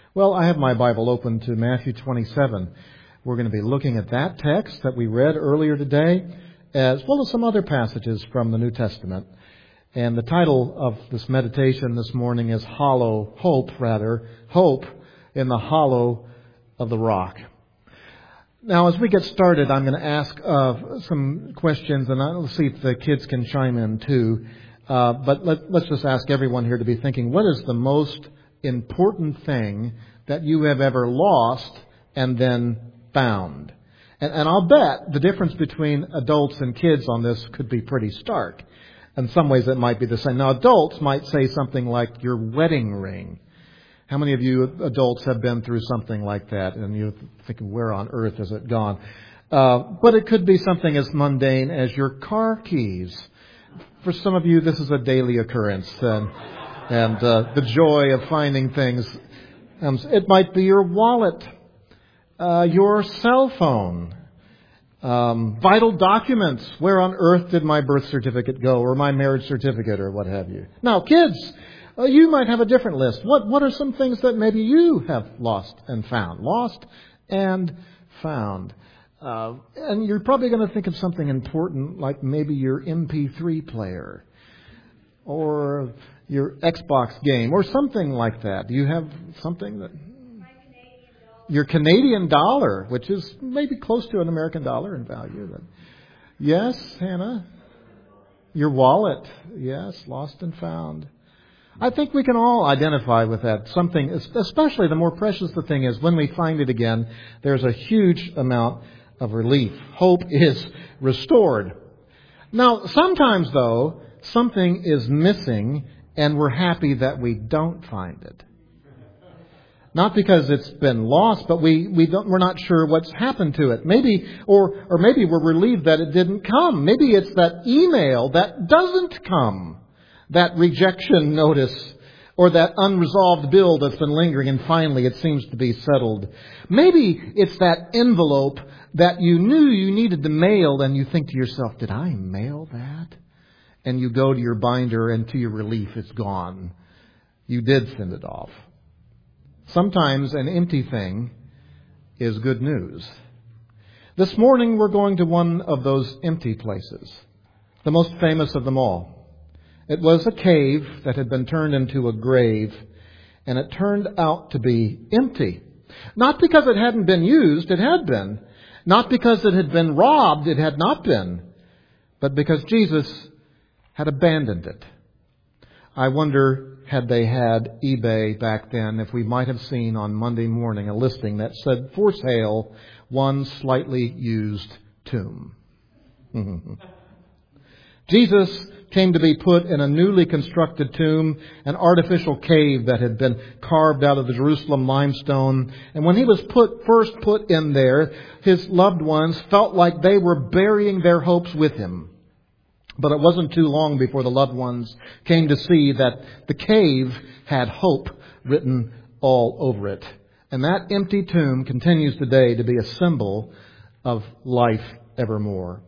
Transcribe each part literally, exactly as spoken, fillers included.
Well, I have my Bible open to Matthew twenty-seven. We're going to be looking at that text that we read earlier today, as well as some other passages from the New Testament. And the title of this meditation this morning is Hollow, Hope, rather, Hope in the Hollow of the Rock. Now, as we get started, I'm going to ask uh, some questions, and I'll see if the kids can chime in too. Uh, but let, let's just ask everyone here to be thinking, what is the most important thing that you have ever lost and then found? And, and I'll bet the difference between adults and kids on this could be pretty stark. In some ways it might be the same. Now, adults might say something like your wedding ring. How many of you adults have been through something like that and you're thinking, where on earth has it gone? Uh, but it could be something as mundane as your car keys. For some of you, this is a daily occurrence. And And uh, the joy of finding things. Um, it might be your wallet, uh, your cell phone, um, vital documents. Where on earth did my birth certificate go, or my marriage certificate, or what have you? Now, kids, uh, you might have a different list. What What are some things that maybe you have lost and found? Lost and found. Uh, and you're probably going to think of something important, like maybe your M P three player, or your Xbox game, or something like that. Do you have something that... My Canadian dollar. Your Canadian dollar, which is maybe close to an American dollar in value. But yes, Hannah? Your wallet. Yes, lost and found. I think we can all identify with that. Something, especially the more precious the thing is, when we find it again, there's a huge amount of relief. Hope is restored. Now, sometimes, though, something is missing, and we're happy that we don't find it. Not because it's been lost, but we, we don't, we're not sure what's happened to it. Maybe, or, or maybe we're relieved that it didn't come. Maybe it's that email that doesn't come. That rejection notice, or that unresolved bill that's been lingering and finally it seems to be settled. Maybe it's that envelope that you knew you needed to mail and you think to yourself, did I mail that? And you go to your binder, and to your relief, it's gone. You did send it off. Sometimes an empty thing is good news. This morning, we're going to one of those empty places, the most famous of them all. It was a cave that had been turned into a grave, and it turned out to be empty. Not because it hadn't been used, it had been. Not because it had been robbed, it had not been. But because Jesus had abandoned it. I wonder, had they had eBay back then, if we might have seen on Monday morning a listing that said, for sale, one slightly used tomb. Jesus came to be put in a newly constructed tomb, an artificial cave that had been carved out of the Jerusalem limestone. And when he was put first put in there, his loved ones felt like they were burying their hopes with him. But it wasn't too long before the loved ones came to see that the cave had hope written all over it. And that empty tomb continues today to be a symbol of life evermore.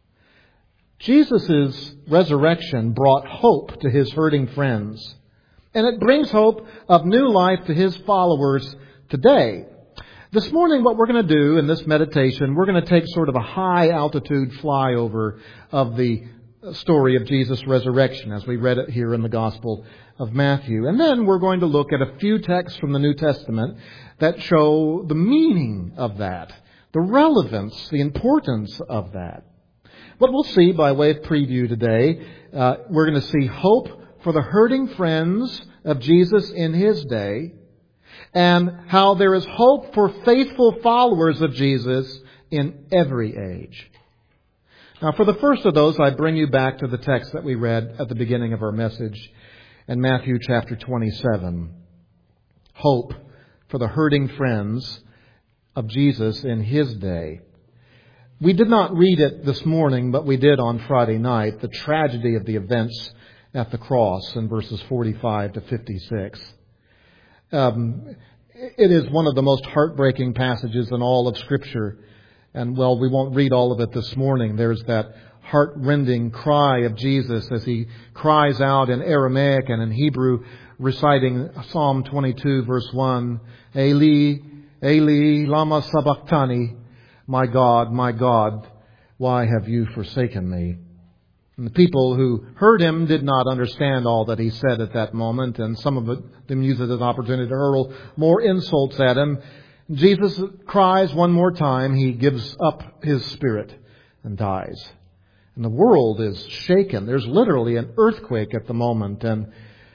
Jesus' resurrection brought hope to his hurting friends. And it brings hope of new life to his followers today. This morning, what we're going to do in this meditation, we're going to take sort of a high altitude flyover of the story of Jesus' resurrection as we read it here in the Gospel of Matthew. And then we're going to look at a few texts from the New Testament that show the meaning of that, the relevance, the importance of that. What we'll see by way of preview today, uh, we're going to see hope for the hurting friends of Jesus in his day, and how there is hope for faithful followers of Jesus in every age. Now, for the first of those, I bring you back to the text that we read at the beginning of our message in Matthew chapter twenty-seven. Hope for the hurting friends of Jesus in his day. We did not read it this morning, but we did on Friday night, the tragedy of the events at the cross in verses forty-five to fifty-six. Um, it is one of the most heartbreaking passages in all of Scripture. And, well, we won't read all of it this morning. There's that heart-rending cry of Jesus as he cries out in Aramaic and in Hebrew, reciting Psalm twenty-two, verse one, Eli, Eli, lama sabachthani, my God, my God, why have you forsaken me? And the people who heard him did not understand all that he said at that moment, and some of them used it as an opportunity to hurl more insults at him. Jesus cries one more time. He gives up his spirit and dies. And the world is shaken. There's literally an earthquake at the moment, and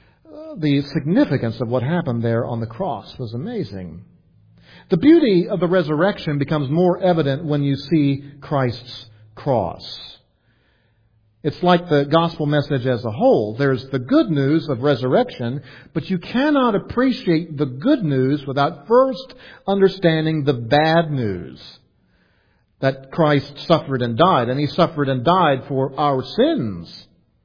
the significance of what happened there on the cross was amazing. The beauty of the resurrection becomes more evident when you see Christ's cross. It's like the gospel message as a whole. There's the good news of resurrection, but you cannot appreciate the good news without first understanding the bad news. That Christ suffered and died, and He suffered and died for our sins.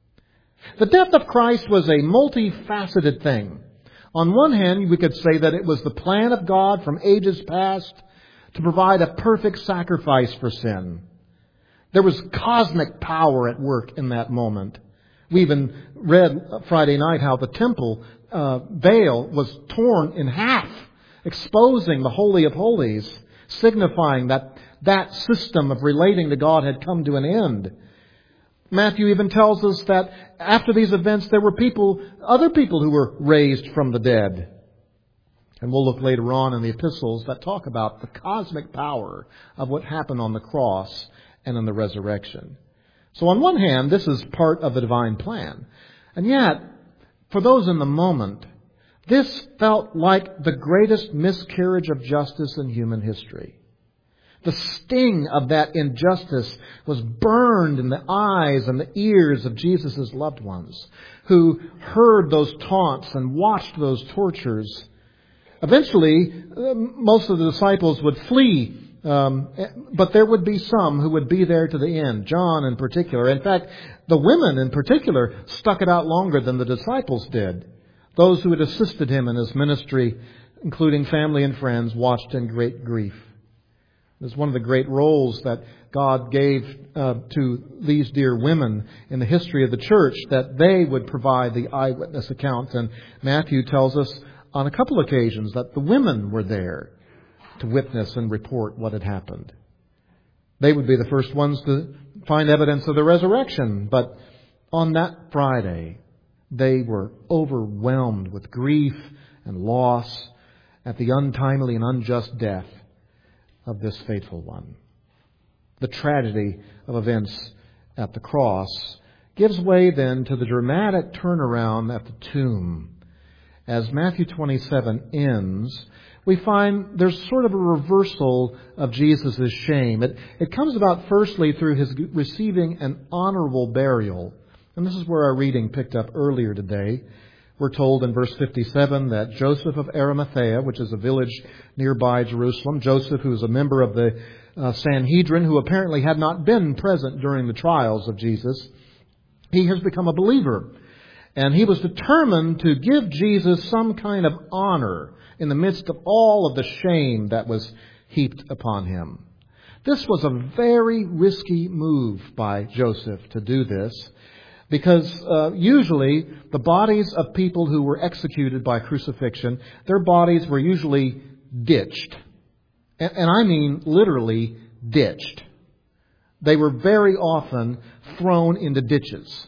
The death of Christ was a multifaceted thing. On one hand, we could say that it was the plan of God from ages past to provide a perfect sacrifice for sin. There was cosmic power at work in that moment. We even read Friday night how the temple uh, veil was torn in half, exposing the Holy of Holies, signifying that that system of relating to God had come to an end. Matthew even tells us that after these events there were people, other people who were raised from the dead. And we'll look later on in the epistles that talk about the cosmic power of what happened on the cross and in the resurrection. So on one hand, this is part of the divine plan. And yet, for those in the moment, this felt like the greatest miscarriage of justice in human history. The sting of that injustice was burned in the eyes and the ears of Jesus' loved ones, who heard those taunts and watched those tortures. Eventually, most of the disciples would flee. Um, but there would be some who would be there to the end, John in particular. In fact, the women in particular stuck it out longer than the disciples did. Those who had assisted him in his ministry, including family and friends, watched in great grief. It was one of the great roles that God gave uh, to these dear women in the history of the church, that they would provide the eyewitness account. And Matthew tells us on a couple occasions that the women were there to witness and report what had happened. They would be the first ones to find evidence of the resurrection. But on that Friday, they were overwhelmed with grief and loss at the untimely and unjust death of this faithful one. The tragedy of events at the cross gives way then to the dramatic turnaround at the tomb. As Matthew twenty-seven ends, we find there's sort of a reversal of Jesus' shame. It, it comes about firstly through his receiving an honorable burial. And this is where our reading picked up earlier today. We're told in verse fifty-seven that Joseph of Arimathea, which is a village nearby Jerusalem, Joseph, who is a member of the uh, Sanhedrin, who apparently had not been present during the trials of Jesus, he has become a believer. And he was determined to give Jesus some kind of honor in the midst of all of the shame that was heaped upon him. This was a very risky move by Joseph to do this, because uh, usually the bodies of people who were executed by crucifixion, their bodies were usually ditched. And, and I mean literally ditched. They were very often thrown into ditches,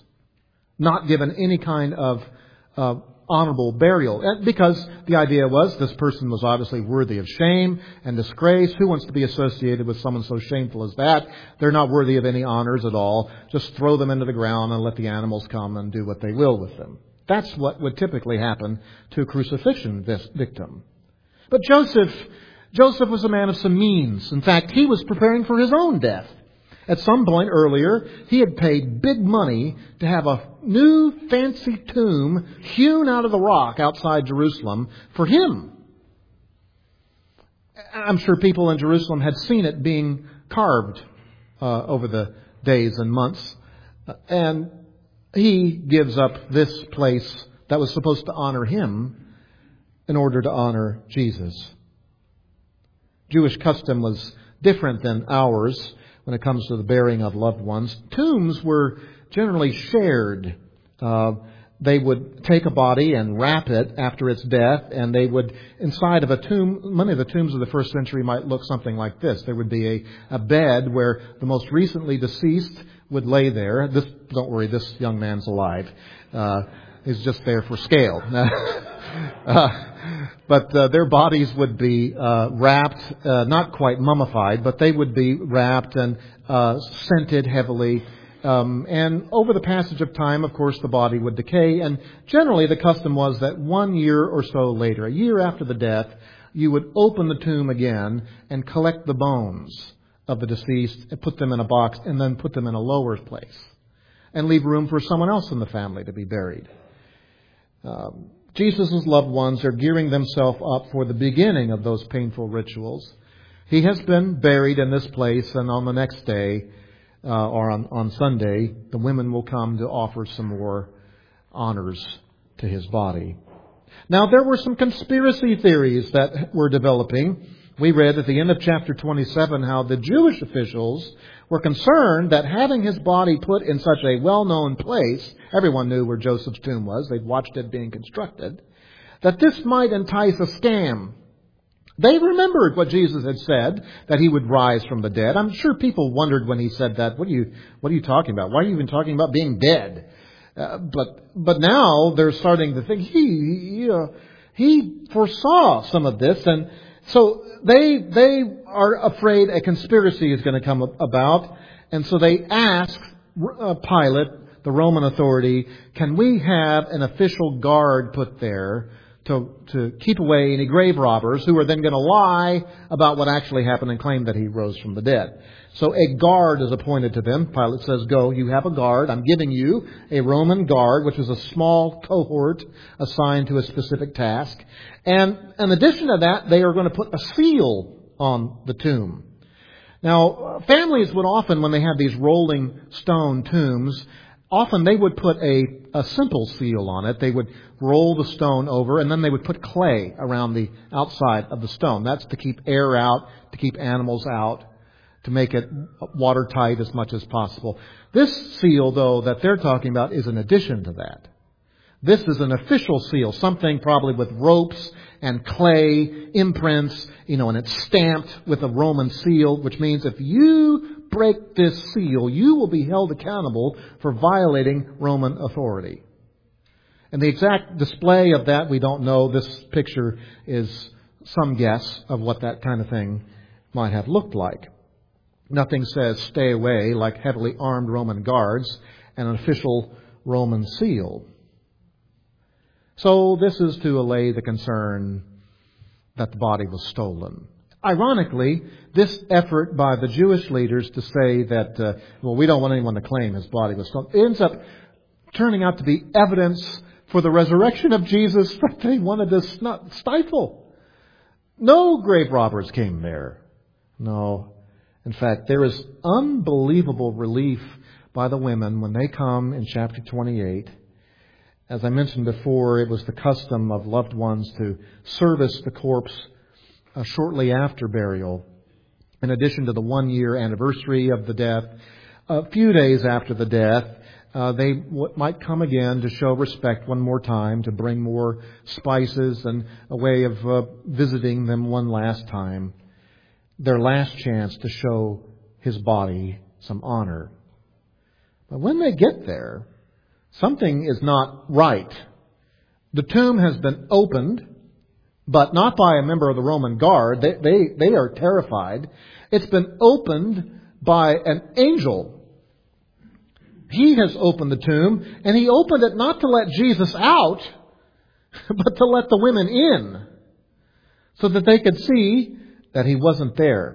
not given any kind of uh, honorable burial. Because the idea was this person was obviously worthy of shame and disgrace. Who wants to be associated with someone so shameful as that? They're not worthy of any honors at all. Just throw them into the ground and let the animals come and do what they will with them. That's what would typically happen to a crucifixion victim. But Joseph, Joseph was a man of some means. In fact, he was preparing for his own death. At some point earlier, he had paid big money to have a new fancy tomb hewn out of the rock outside Jerusalem for him. I'm sure people in Jerusalem had seen it being carved uh, over the days and months. And he gives up this place that was supposed to honor him in order to honor Jesus. Jewish custom was different than ours. when it comes to the burying of loved ones. Tombs were generally shared. Uh, they would take a body and wrap it after its death, and they would, inside of a tomb, many of the tombs of the first century might look something like this. There would be a, a bed where the most recently deceased would lay there. This, don't worry, this young man's alive. Uh, he's just there for scale. uh, but uh, their bodies would be uh, wrapped, uh, not quite mummified, but they would be wrapped and uh, scented heavily. Um, and over the passage of time, of course, the body would decay. And generally, the custom was that one year or so later, a year after the death, you would open the tomb again and collect the bones of the deceased and put them in a box and then put them in a lower place and leave room for someone else in the family to be buried. Um, Jesus' loved ones are gearing themselves up for the beginning of those painful rituals. He has been buried in this place, and on the next day, Uh, or on, on Sunday, the women will come to offer some more honors to his body. Now, there were some conspiracy theories that were developing. We read at the end of chapter twenty-seven how the Jewish officials were concerned that having his body put in such a well-known place, everyone knew where Joseph's tomb was, they'd watched it being constructed, that this might entice a scam. They remembered what Jesus had said, that he would rise from the dead. I'm sure people wondered when he said that, what are you, what are you talking about? Why are you even talking about being dead? Uh, but, but now they're starting to think he, he, uh, he foresaw some of this. And so they, they are afraid a conspiracy is going to come about. And so they ask uh, Pilate, the Roman authority, can we have an official guard put there To, to keep away any grave robbers who are then going to lie about what actually happened and claim that he rose from the dead. So a guard is appointed to them. Pilate says, go, you have a guard. I'm giving you a Roman guard, which is a small cohort assigned to a specific task. And in addition to that, they are going to put a seal on the tomb. Now, families would often, when they have these rolling stone tombs, often they would put a, a simple seal on it. They would roll the stone over, and then they would put clay around the outside of the stone. That's to keep air out, to keep animals out, to make it watertight as much as possible. This seal, though, that they're talking about is in addition to that. This is an official seal, something probably with ropes and clay imprints, you know, and it's stamped with a Roman seal, which means if you break this seal, you will be held accountable for violating Roman authority. And the exact display of that, we don't know. This picture is some guess of what that kind of thing might have looked like. Nothing says stay away like heavily armed Roman guards and an official Roman seal. So this is to allay the concern that the body was stolen. Ironically, this effort by the Jewish leaders to say that, uh, well, we don't want anyone to claim his body was stolen, ends up turning out to be evidence for the resurrection of Jesus that they wanted to stifle. No grave robbers came there. No. In fact, there is unbelievable relief by the women when they come in chapter twenty-eight. As I mentioned before, it was the custom of loved ones to service the corpse uh, shortly after burial. In addition to the one-year anniversary of the death, a few days after the death, uh, they w- might come again to show respect one more time, to bring more spices and a way of uh, visiting them one last time. Their last chance to show his body some honor. But when they get there, something is not right. The tomb has been opened, but not by a member of the Roman guard. They, they, they are terrified. It's been opened by an angel. He has opened the tomb, and he opened it not to let Jesus out, but to let the women in, so that they could see that he wasn't there.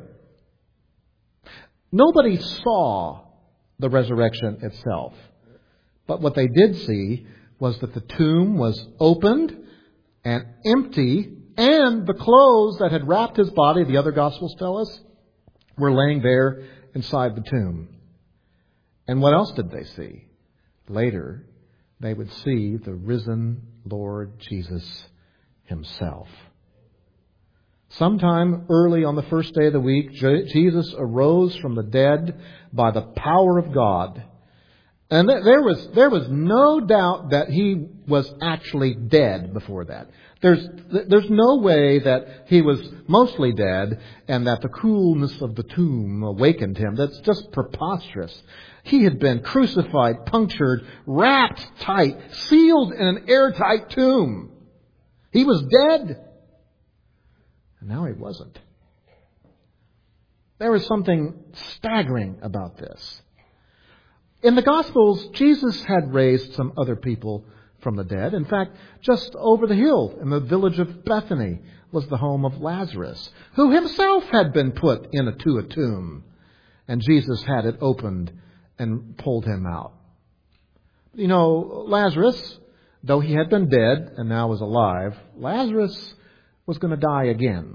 Nobody saw the resurrection itself. But what they did see was that the tomb was opened and empty, and the clothes that had wrapped his body, the other Gospels tell us, were laying there inside the tomb. And what else did they see? Later, they would see the risen Lord Jesus himself. Sometime early on the first day of the week, Jesus arose from the dead by the power of God. And there was, there was no doubt that he was actually dead before that. There's, there's no way that he was mostly dead and that the coolness of the tomb awakened him. That's just preposterous. He had been crucified, punctured, wrapped tight, sealed in an airtight tomb. He was dead. And now he wasn't. There was something staggering about this. In the Gospels, Jesus had raised some other people from the dead. In fact, just over the hill in the village of Bethany was the home of Lazarus, who himself had been put into a tomb. And Jesus had it opened and pulled him out. You know, Lazarus, though he had been dead and now was alive, Lazarus was going to die again.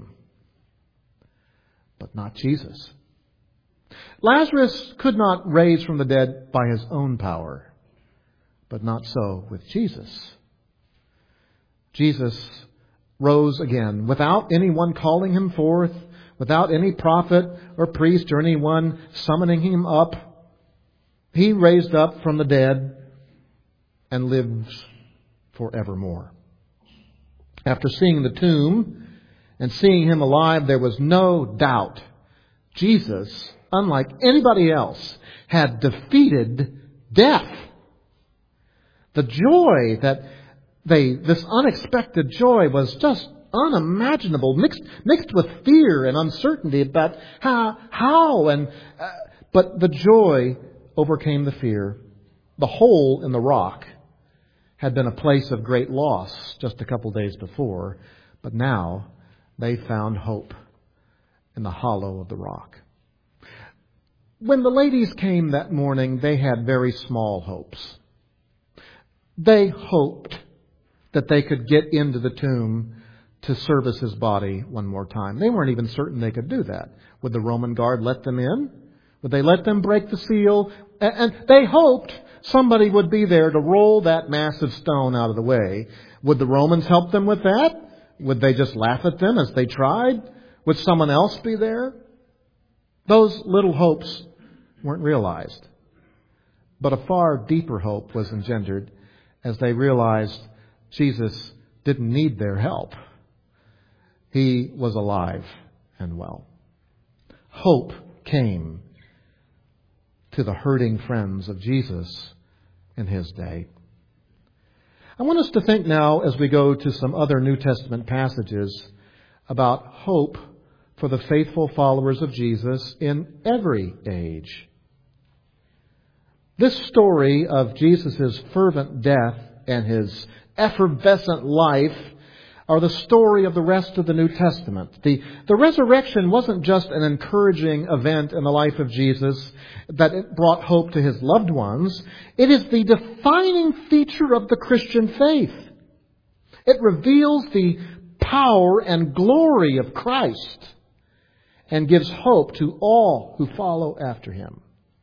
But not Jesus. Lazarus could not raise from the dead by his own power, but not so with Jesus. Jesus rose again without anyone calling him forth, without any prophet or priest or anyone summoning him up. He raised up from the dead and lives forevermore. After seeing the tomb and seeing him alive, there was no doubt Jesus, unlike anybody else, had defeated death. The joy that they, this unexpected joy was just unimaginable, mixed, mixed with fear and uncertainty about how, how and, uh, but the joy overcame the fear. The hole in the rock had been a place of great loss just a couple days before, but now they found hope in the hollow of the rock. When the ladies came that morning, they had very small hopes. They hoped that they could get into the tomb to service his body one more time. They weren't even certain they could do that. Would the Roman guard let them in? Would they let them break the seal? And they hoped somebody would be there to roll that massive stone out of the way. Would the Romans help them with that? Would they just laugh at them as they tried? Would someone else be there? Those little hopes weren't realized. But a far deeper hope was engendered as they realized Jesus didn't need their help. He was alive and well. Hope came to the hurting friends of Jesus in his day. I want us to think now, as we go to some other New Testament passages, about hope for the faithful followers of Jesus in every age. This story of Jesus' fervent death and his effervescent life are the story of the rest of the New Testament. The, the resurrection wasn't just an encouraging event in the life of Jesus that it brought hope to his loved ones. It is the defining feature of the Christian faith. It reveals the power and glory of Christ and gives hope to all who follow after him.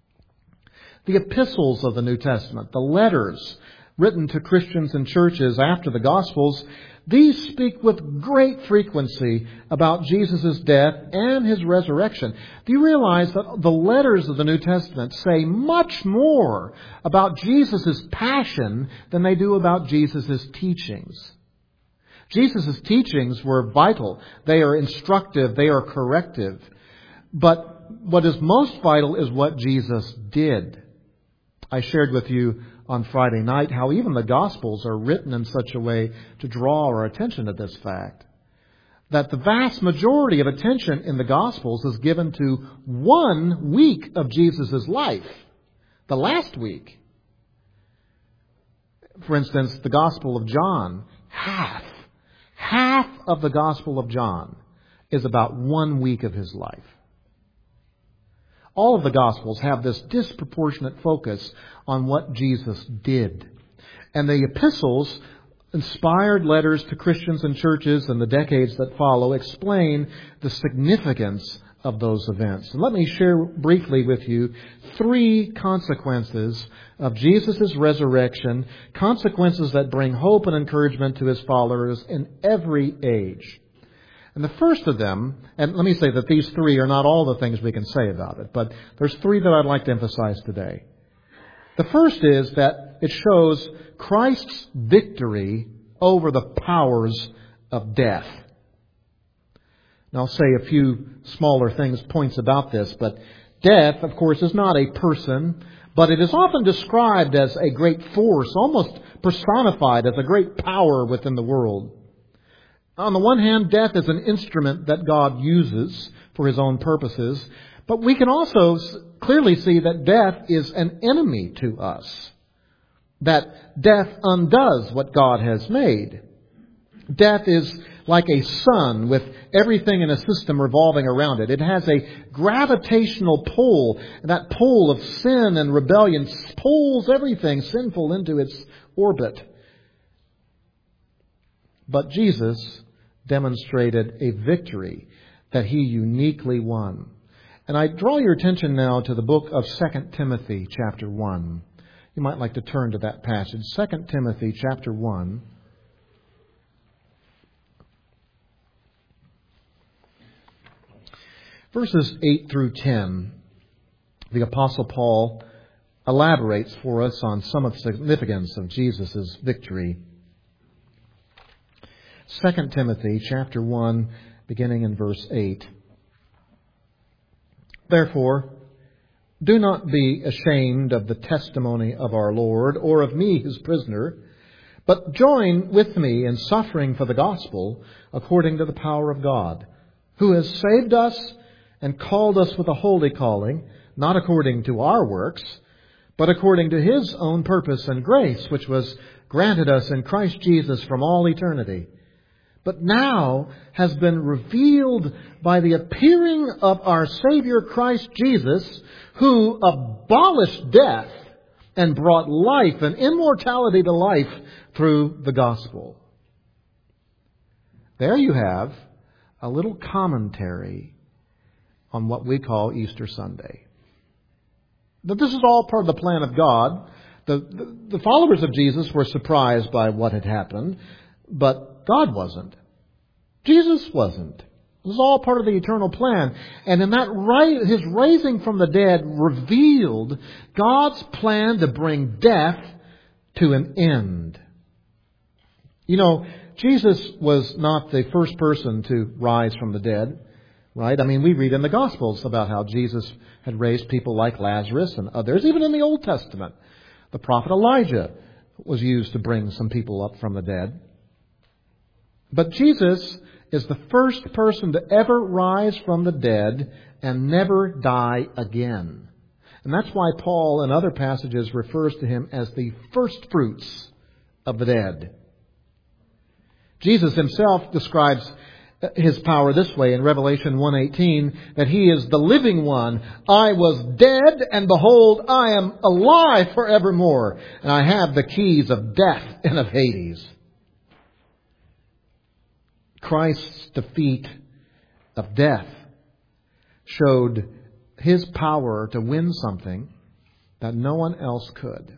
The epistles of the New Testament, the letters written to Christians and churches after the Gospels, these speak with great frequency about Jesus' death and his resurrection. Do you realize that the letters of the New Testament say much more about Jesus' passion than they do about Jesus' teachings? Jesus' teachings were vital. They are instructive. They are corrective. But what is most vital is what Jesus did. I shared with you on Friday night how even the Gospels are written in such a way to draw our attention to this fact. That the vast majority of attention in the Gospels is given to one week of Jesus' life. The last week. For instance, the Gospel of John, half, half of the Gospel of John is about one week of his life. All of the Gospels have this disproportionate focus on what Jesus did. And the epistles, inspired letters to Christians and churches in the decades that follow, explain the significance of those events. And let me share briefly with you three consequences of Jesus' resurrection, consequences that bring hope and encouragement to his followers in every age. And the first of them, and let me say that these three are not all the things we can say about it, but there's three that I'd like to emphasize today. The first is that it shows Christ's victory over the powers of death. And I'll say a few smaller things, points about this, but death, of course, is not a person, but it is often described as a great force, almost personified as a great power within the world. On the one hand, death is an instrument that God uses for His own purposes, but we can also clearly see that death is an enemy to us. That death undoes what God has made. Death is like a sun with everything in a system revolving around it. It has a gravitational pull. That pull of sin and rebellion pulls everything sinful into its orbit. But Jesus demonstrated a victory that He uniquely won. And I draw your attention now to the book of Second Timothy chapter one. You might like to turn to that passage. Second Timothy chapter one. Verses eight through ten. The Apostle Paul elaborates for us on some of the significance of Jesus' victory. Second Timothy chapter one, beginning in verse eight. Therefore, do not be ashamed of the testimony of our Lord, or of me, His prisoner, but join with me in suffering for the gospel according to the power of God, who has saved us and called us with a holy calling, not according to our works, but according to His own purpose and grace, which was granted us in Christ Jesus from all eternity, but now has been revealed by the appearing of our Savior Christ Jesus, who abolished death and brought life and immortality to life through the gospel. There you have a little commentary on what we call Easter Sunday. That this is all part of the plan of God. The, the, the followers of Jesus were surprised by what had happened, but God wasn't. Jesus wasn't. It was all part of the eternal plan. And in that right, His raising from the dead revealed God's plan to bring death to an end. You know, Jesus was not the first person to rise from the dead, right? I mean, we read in the Gospels about how Jesus had raised people like Lazarus and others. Even in the Old Testament, the prophet Elijah was used to bring some people up from the dead. But Jesus is the first person to ever rise from the dead and never die again. And that's why Paul in other passages refers to Him as the first fruits of the dead. Jesus Himself describes His power this way in Revelation one eighteen, that He is the living one. I was dead, and behold, I am alive forevermore, and I have the keys of death and of Hades. Christ's defeat of death showed His power to win something that no one else could.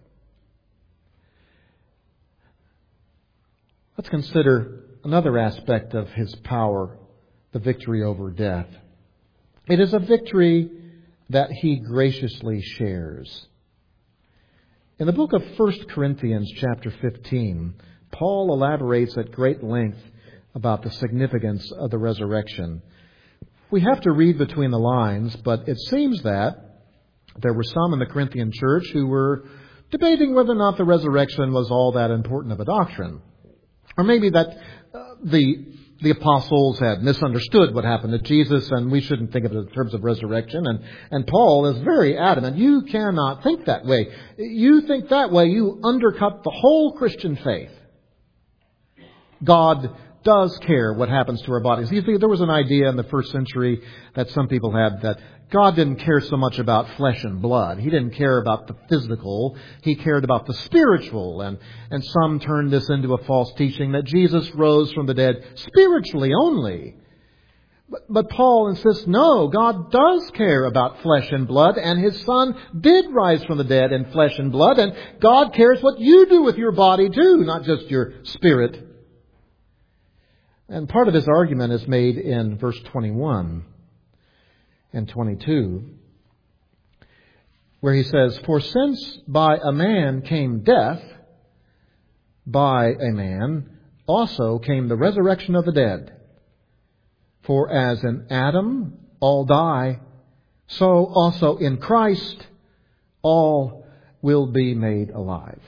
Let's consider another aspect of His power, the victory over death. It is a victory that He graciously shares. In the book of First Corinthians chapter fifteen, Paul elaborates at great length about the significance of the resurrection. We have to read between the lines, but it seems that there were some in the Corinthian church who were debating whether or not the resurrection was all that important of a doctrine. Or maybe that uh, the the apostles had misunderstood what happened to Jesus, and we shouldn't think of it in terms of resurrection. And, and Paul is very adamant. You cannot think that way. You think that way, you undercut the whole Christian faith. God does care what happens to our bodies. You see, there was an idea in the first century that some people had that God didn't care so much about flesh and blood. He didn't care about the physical. He cared about the spiritual. And, and some turned this into a false teaching that Jesus rose from the dead spiritually only. But, but Paul insists, no, God does care about flesh and blood, and His Son did rise from the dead in flesh and blood, and God cares what you do with your body too, not just your spirit. And part of his argument is made in verse twenty-one and twenty-two, where he says, "For since by a man came death, by a man also came the resurrection of the dead. For as in Adam all die, so also in Christ all will be made alive."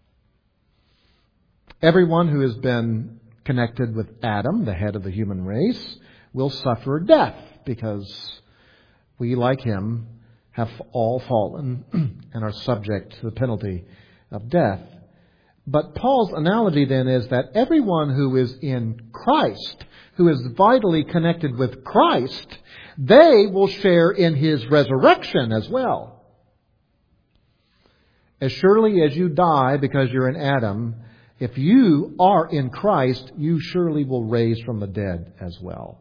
Everyone who has been connected with Adam, the head of the human race, will suffer death because we, like him, have all fallen and are subject to the penalty of death. But Paul's analogy then is that everyone who is in Christ, who is vitally connected with Christ, they will share in his resurrection as well. As surely as you die because you're in Adam, if you are in Christ, you surely will raise from the dead as well.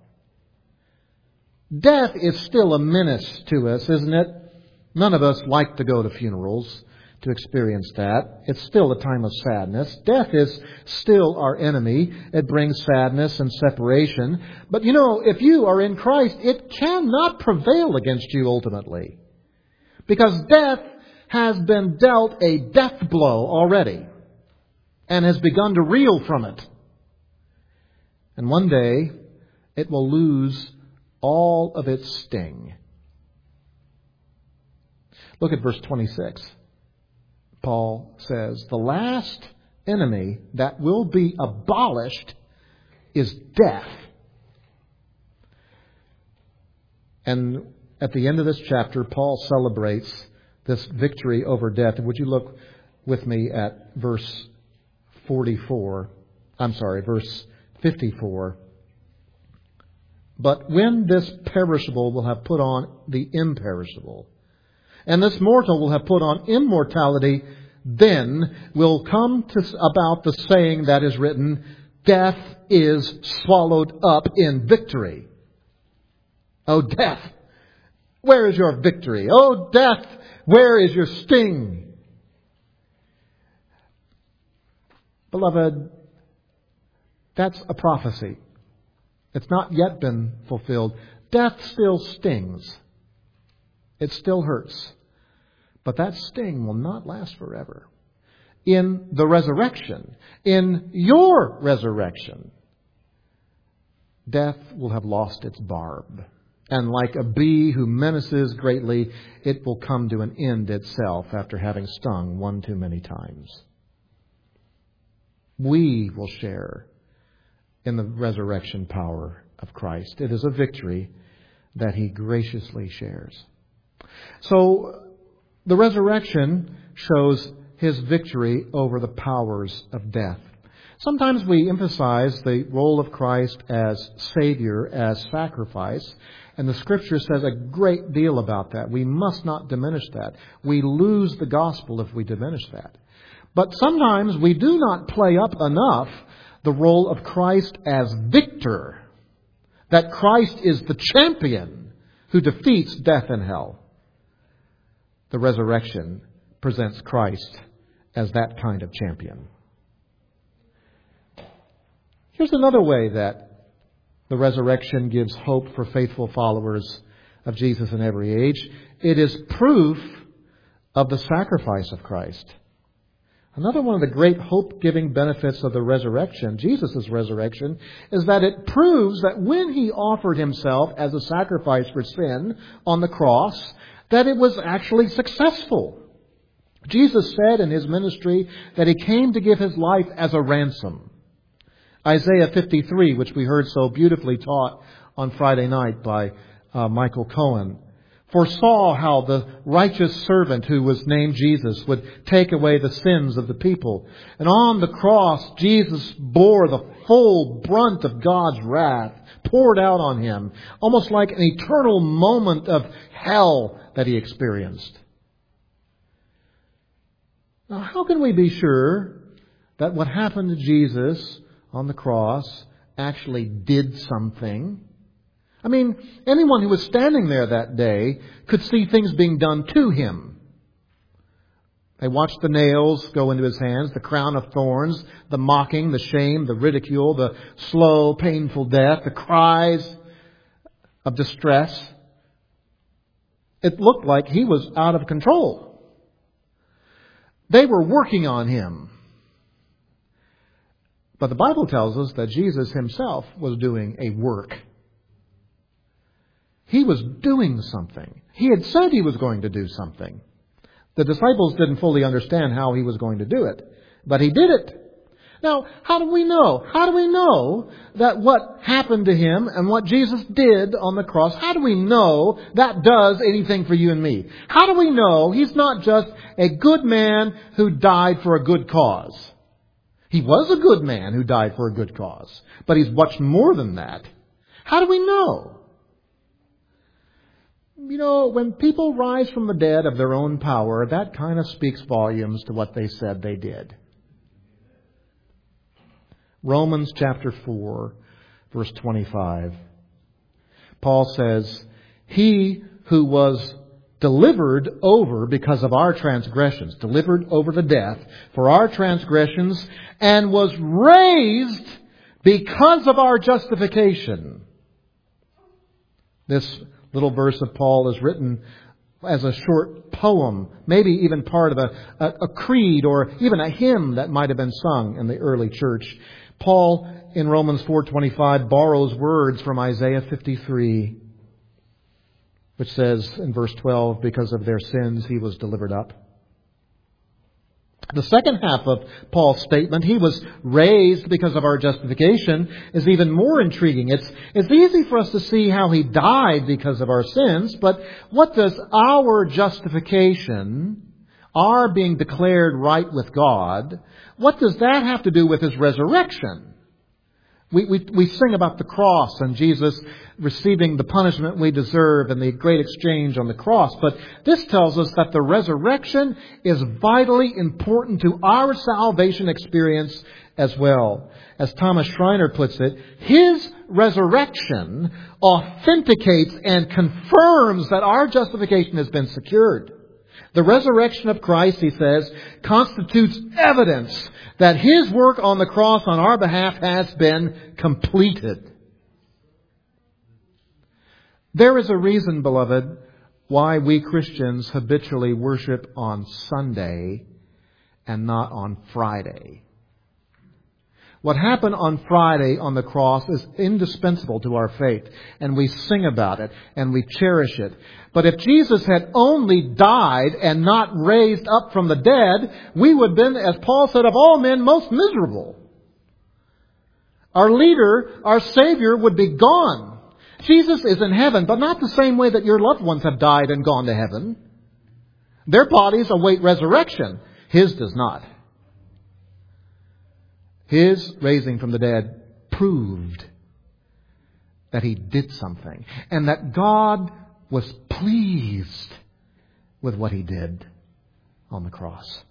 Death is still a menace to us, isn't it? None of us like to go to funerals to experience that. It's still a time of sadness. Death is still our enemy. It brings sadness and separation. But you know, if you are in Christ, it cannot prevail against you ultimately. Because death has been dealt a death blow already and has begun to reel from it. And one day, it will lose all of its sting. Look at verse twenty-six. Paul says, "The last enemy that will be abolished is death." And at the end of this chapter, Paul celebrates this victory over death. Would you look with me at verse forty-four? I'm sorry, verse fifty-four. "But when this perishable will have put on the imperishable, and this mortal will have put on immortality, then will come to about the saying that is written, death is swallowed up in victory." Oh, death, where is your victory? Oh, death, where is your sting? Beloved, that's a prophecy. It's not yet been fulfilled. Death still stings. It still hurts. But that sting will not last forever. In the resurrection, in your resurrection, death will have lost its barb. And like a bee who menaces greatly, it will come to an end itself after having stung one too many times. We will share in the resurrection power of Christ. It is a victory that He graciously shares. So, the resurrection shows His victory over the powers of death. Sometimes we emphasize the role of Christ as Savior, as sacrifice, and the Scripture says a great deal about that. We must not diminish that. We lose the gospel if we diminish that. But sometimes we do not play up enough the role of Christ as victor, that Christ is the champion who defeats death and hell. The resurrection presents Christ as that kind of champion. Here's another way that the resurrection gives hope for faithful followers of Jesus in every age. It is proof of the sacrifice of Christ. Another one of the great hope-giving benefits of the resurrection, Jesus' resurrection, is that it proves that when He offered Himself as a sacrifice for sin on the cross, that it was actually successful. Jesus said in His ministry that He came to give His life as a ransom. Isaiah fifty-three, which we heard so beautifully taught on Friday night by uh, Michael Cohen, foresaw how the righteous servant who was named Jesus would take away the sins of the people. And on the cross, Jesus bore the full brunt of God's wrath poured out on Him, almost like an eternal moment of hell that He experienced. Now, how can we be sure that what happened to Jesus on the cross actually did something? I mean, anyone who was standing there that day could see things being done to Him. They watched the nails go into his hands, the crown of thorns, the mocking, the shame, the ridicule, the slow, painful death, the cries of distress. It looked like he was out of control. They were working on him. But the Bible tells us that Jesus himself was doing a work. He was doing something. He had said he was going to do something. The disciples didn't fully understand how he was going to do it, but he did it. Now, how do we know? How do we know that what happened to him and what Jesus did on the cross, how do we know that does anything for you and me? How do we know he's not just a good man who died for a good cause? He was a good man who died for a good cause, but he's much more than that. How do we know? You know, when people rise from the dead of their own power, that kind of speaks volumes to what they said they did. Romans chapter four, verse twenty-five. Paul says, "He who was delivered over because of our transgressions," delivered over to death for our transgressions, "and was raised because of our justification." This little verse of Paul is written as a short poem, maybe even part of a, a, a creed or even a hymn that might have been sung in the early church. Paul, in Romans four twenty-five, borrows words from Isaiah fifty-three, which says in verse twelve, "Because of their sins he was delivered up." The second half of Paul's statement, "he was raised because of our justification," is even more intriguing. It's, it's easy for us to see how he died because of our sins, but what does our justification, our being declared right with God, what does that have to do with his resurrection? We, we, we sing about the cross and Jesus receiving the punishment we deserve and the great exchange on the cross. But this tells us that the resurrection is vitally important to our salvation experience as well. As Thomas Schreiner puts it, his resurrection authenticates and confirms that our justification has been secured. The resurrection of Christ, he says, constitutes evidence that his work on the cross on our behalf has been completed. There is a reason, beloved, why we Christians habitually worship on Sunday and not on Friday. What happened on Friday on the cross is indispensable to our faith, and we sing about it, and we cherish it. But if Jesus had only died and not raised up from the dead, we would have been, as Paul said, of all men, most miserable. Our leader, our Savior, would be gone. Jesus is in heaven, but not the same way that your loved ones have died and gone to heaven. Their bodies await resurrection. His does not. His raising from the dead proved that he did something and that God was pleased with what he did on the cross.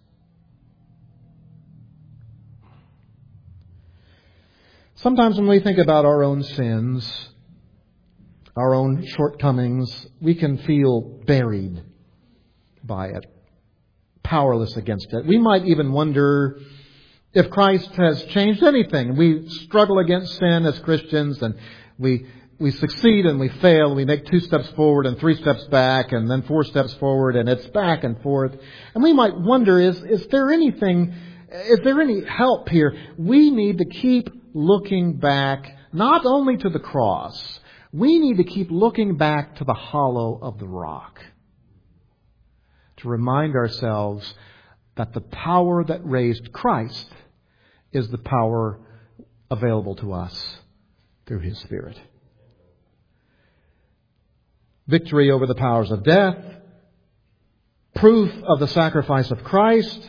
Sometimes when we think about our own sins, our own shortcomings, we can feel buried by it, powerless against it. We might even wonder if Christ has changed anything. We struggle against sin as Christians, and we we succeed and we fail. And we make two steps forward and three steps back and then four steps forward, and it's back and forth. And we might wonder, is, is there anything, is there any help here? We need to keep looking back, not only to the cross. We need to keep looking back to the hollow of the rock to remind ourselves that the power that raised Christ is the power available to us through His Spirit. Victory over the powers of death, proof of the sacrifice of Christ,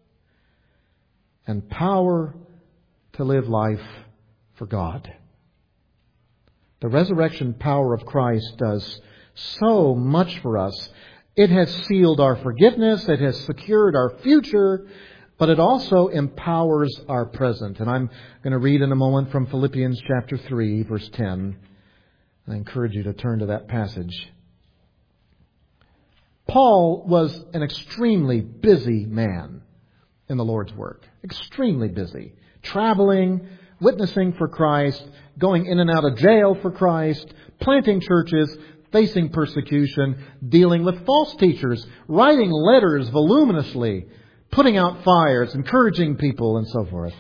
and power to live life for God. The resurrection power of Christ does so much for us. It has sealed our forgiveness. It has secured our future. But it also empowers our present. And I'm going to read in a moment from Philippians chapter three, verse ten. I encourage you to turn to that passage. Paul was an extremely busy man in the Lord's work. Extremely busy. Traveling, witnessing for Christ, going in and out of jail for Christ, planting churches, facing persecution, dealing with false teachers, writing letters voluminously, putting out fires, encouraging people, and so forth.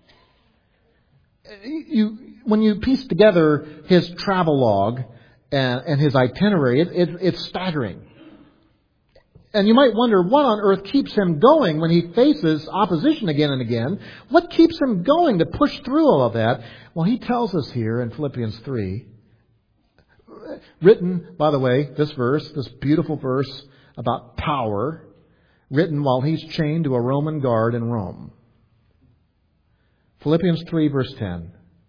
You, when you piece together his travelogue and, and his itinerary, it, it, it's staggering. And you might wonder what on earth keeps him going when he faces opposition again and again. What keeps him going to push through all of that? Well, he tells us here in Philippians three, written, by the way, this verse, this beautiful verse about power, written while he's chained to a Roman guard in Rome. Philippians three, verse ten.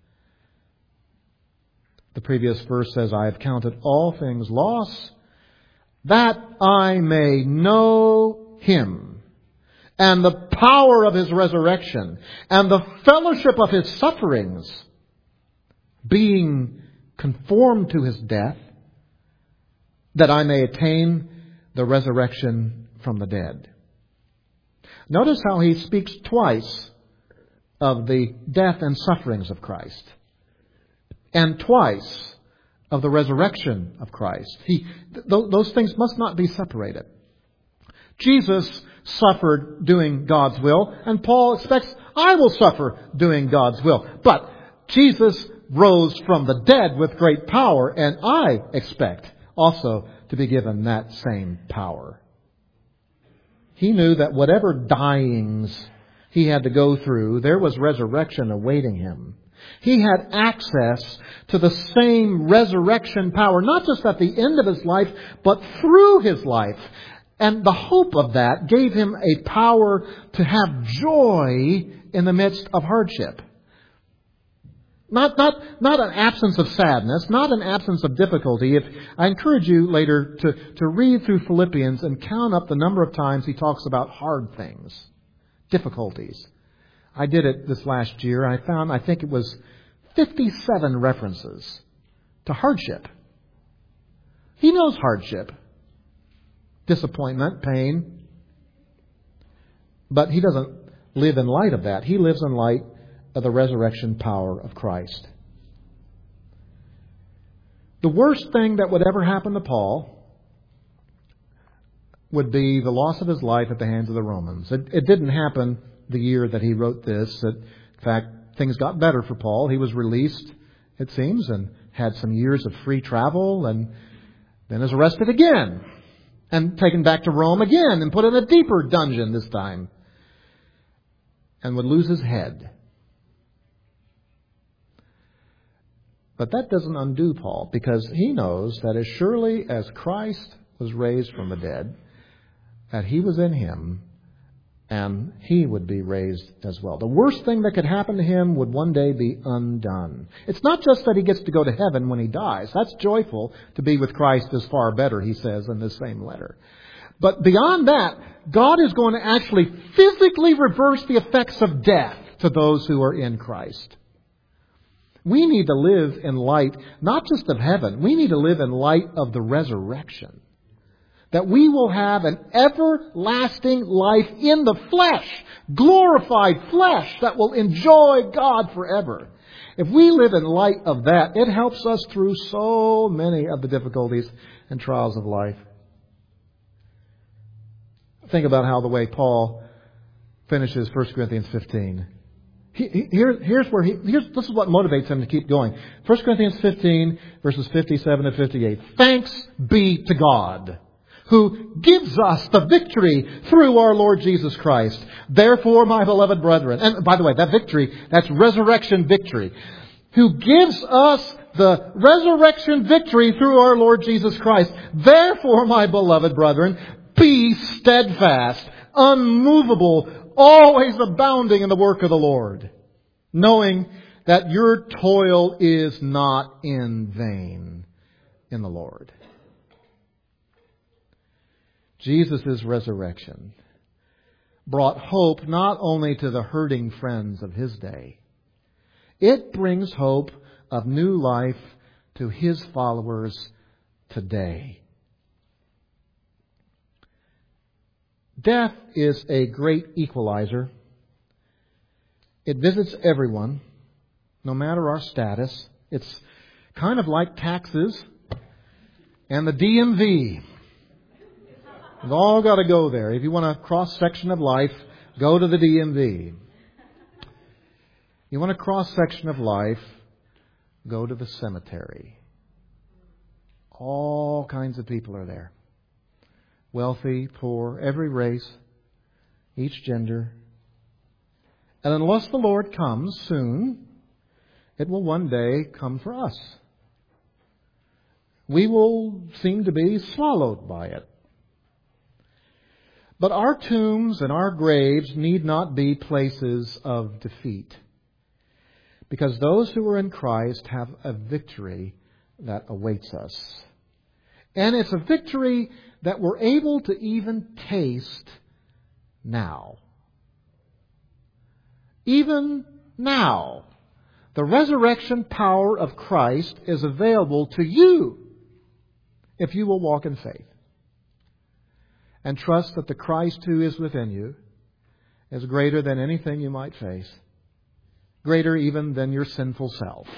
The previous verse says, I have counted all things loss, that I may know Him, and the power of His resurrection, and the fellowship of His sufferings, being conformed to His death, that I may attain the resurrection from the dead. Notice how he speaks twice of the death and sufferings of Christ, and twice of the resurrection of Christ. He, th- those things must not be separated. Jesus suffered doing God's will, and Paul expects, I will suffer doing God's will. But Jesus rose from the dead with great power, and I expect also to be given that same power. He knew that whatever dyings he had to go through, there was resurrection awaiting him. He had access to the same resurrection power, not just at the end of his life, but through his life. And the hope of that gave him a power to have joy in the midst of hardship. Not, not, not an absence of sadness, not an absence of difficulty. If I encourage you later to, to read through Philippians and count up the number of times he talks about hard things, difficulties. I did it this last year. I found, I think it was fifty-seven references to hardship. He knows hardship, disappointment, pain. But he doesn't live in light of that. He lives in light of the resurrection power of Christ. The worst thing that would ever happen to Paul would be the loss of his life at the hands of the Romans. It, it didn't happen the year that he wrote this. It, in fact, things got better for Paul. He was released, it seems, and had some years of free travel, and then is arrested again and taken back to Rome again and put in a deeper dungeon this time, and would lose his head. But that doesn't undo Paul, because he knows that as surely as Christ was raised from the dead, that He was in him, and he would be raised as well. The worst thing that could happen to him would one day be undone. It's not just that he gets to go to heaven when he dies. That's joyful. To be with Christ is far better, he says in this same letter. But beyond that, God is going to actually physically reverse the effects of death to those who are in Christ. We need to live in light, not just of heaven, we need to live in light of the resurrection. That we will have an everlasting life in the flesh, glorified flesh that will enjoy God forever. If we live in light of that, it helps us through so many of the difficulties and trials of life. Think about how the way Paul finishes First Corinthians fifteen. He, here, here's where he, here's, this is what motivates him to keep going. First Corinthians fifteen, verses fifty-seven to fifty-eight. Thanks be to God, who gives us the victory through our Lord Jesus Christ. Therefore, my beloved brethren, and by the way, that victory, that's resurrection victory, who gives us the resurrection victory through our Lord Jesus Christ. Therefore, my beloved brethren, be steadfast, unmovable, always abounding in the work of the Lord, knowing that your toil is not in vain in the Lord. Jesus' resurrection brought hope not only to the hurting friends of His day, it brings hope of new life to His followers today. Death is a great equalizer. It visits everyone, no matter our status. It's kind of like taxes and the D M V. We've all got to go there. If you want a cross-section of life, go to the D M V. You want a cross-section of life, go to the cemetery. All kinds of people are there. Wealthy, poor, every race, each gender. And unless the Lord comes soon, it will one day come for us. We will seem to be swallowed by it. But our tombs and our graves need not be places of defeat, because those who are in Christ have a victory that awaits us. And it's a victory that we're able to even taste now. Even now, the resurrection power of Christ is available to you if you will walk in faith and trust that the Christ who is within you is greater than anything you might face, greater even than your sinful self.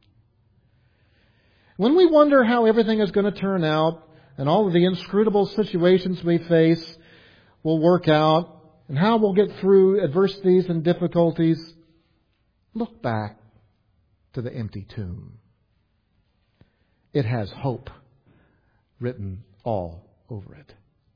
When we wonder how everything is going to turn out and all of the inscrutable situations we face will work out and how we'll get through adversities and difficulties, look back to the empty tomb. It has hope written all over it.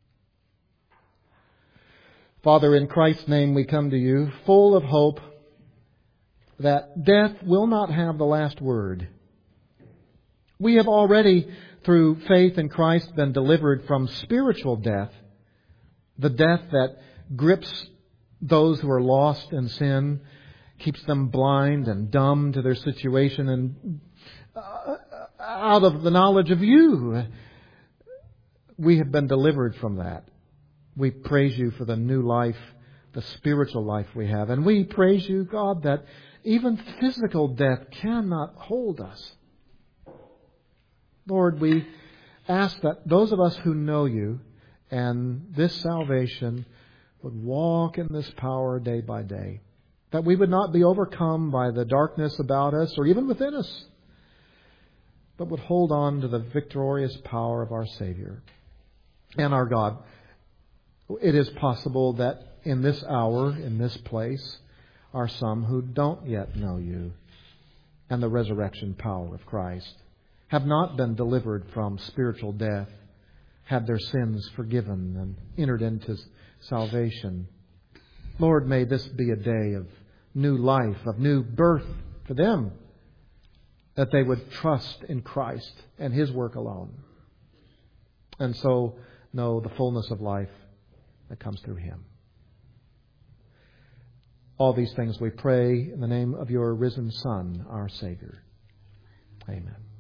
Father, in Christ's name we come to you full of hope that death will not have the last word. We have already, through faith in Christ, been delivered from spiritual death, the death that grips those who are lost in sin, keeps them blind and dumb to their situation and uh, out of the knowledge of you. We have been delivered from that. We praise you for the new life, the spiritual life we have. And we praise you, God, that even physical death cannot hold us. Lord, we ask that those of us who know you and this salvation would walk in this power day by day. That we would not be overcome by the darkness about us or even within us, but would hold on to the victorious power of our Savior and our God. It is possible that in this hour, in this place, are some who don't yet know you and the resurrection power of Christ, have not been delivered from spiritual death, had their sins forgiven and entered into salvation. Lord, may this be a day of new life, of new birth for them, that they would trust in Christ and His work alone, and so know the fullness of life that comes through Him. All these things we pray in the name of your risen Son, our Savior. Amen.